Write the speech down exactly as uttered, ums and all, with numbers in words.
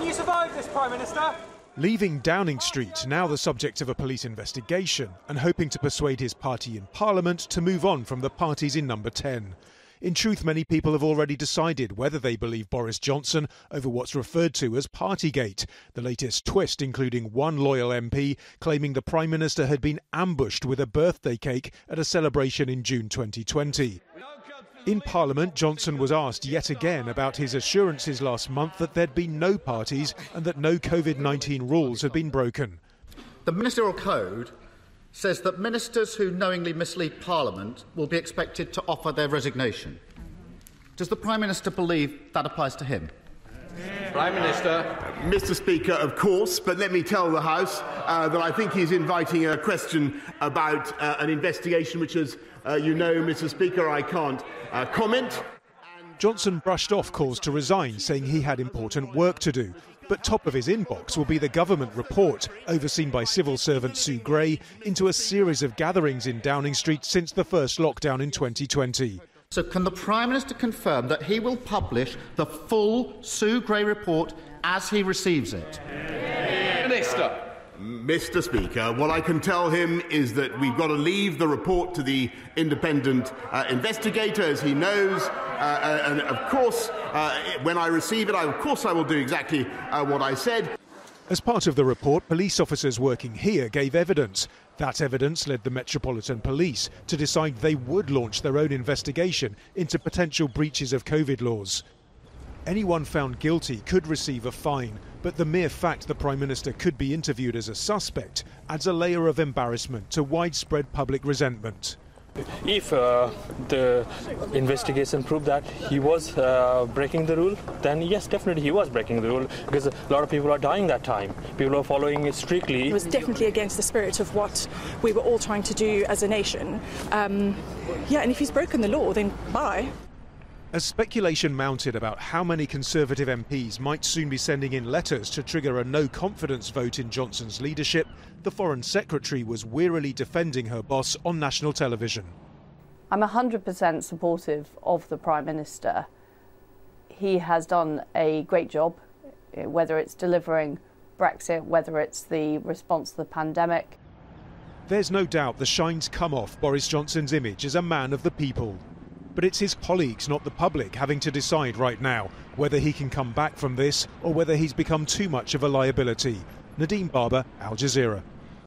you survive this, Prime Minister? Leaving Downing Street, now the subject of a police investigation, and hoping to persuade his party in Parliament to move on from the parties in number ten. In truth, many people have already decided whether they believe Boris Johnson over what's referred to as Partygate, the latest twist including one loyal M P claiming the Prime Minister had been ambushed with a birthday cake at a celebration in June twenty twenty. In Parliament, Johnson was asked yet again about his assurances last month that there'd been no parties and that no COVID nineteen rules had been broken. The Ministerial Code says that ministers who knowingly mislead Parliament will be expected to offer their resignation. Does the Prime Minister believe that applies to him? Prime Minister. Mister Speaker, of course, but let me tell the House uh, that I think he's inviting a question about uh, an investigation which, as uh, you know, Mister Speaker, I can't uh, comment. Johnson brushed off calls to resign, saying he had important work to do. But top of his inbox will be the government report, overseen by civil servant Sue Gray, into a series of gatherings in Downing Street since the first lockdown in twenty twenty. So can the Prime Minister confirm that he will publish the full Sue Gray report as he receives it? Minister. Mister Speaker, what I can tell him is that we've got to leave the report to the independent uh, investigator, as he knows, uh, and of course, uh, when I receive it, I, of course I will do exactly uh, what I said. As part of the report, police officers working here gave evidence. That evidence led the Metropolitan Police to decide they would launch their own investigation into potential breaches of COVID laws. Anyone found guilty could receive a fine, but the mere fact the Prime Minister could be interviewed as a suspect adds a layer of embarrassment to widespread public resentment. If uh, the investigation proved that he was uh, breaking the rule, then yes, definitely he was breaking the rule, because a lot of people are dying that time. People are following it strictly. It was definitely against the spirit of what we were all trying to do as a nation. Um, yeah, and if he's broken the law, then bye. As speculation mounted about how many Conservative M Ps might soon be sending in letters to trigger a no-confidence vote in Johnson's leadership, the Foreign Secretary was wearily defending her boss on national television. I'm one hundred percent supportive of the Prime Minister. He has done a great job, whether it's delivering Brexit, whether it's the response to the pandemic. There's no doubt the shine's come off Boris Johnson's image as a man of the people. But it's his colleagues, not the public, having to decide right now whether he can come back from this or whether he's become too much of a liability. Nadeem Barber, Al Jazeera.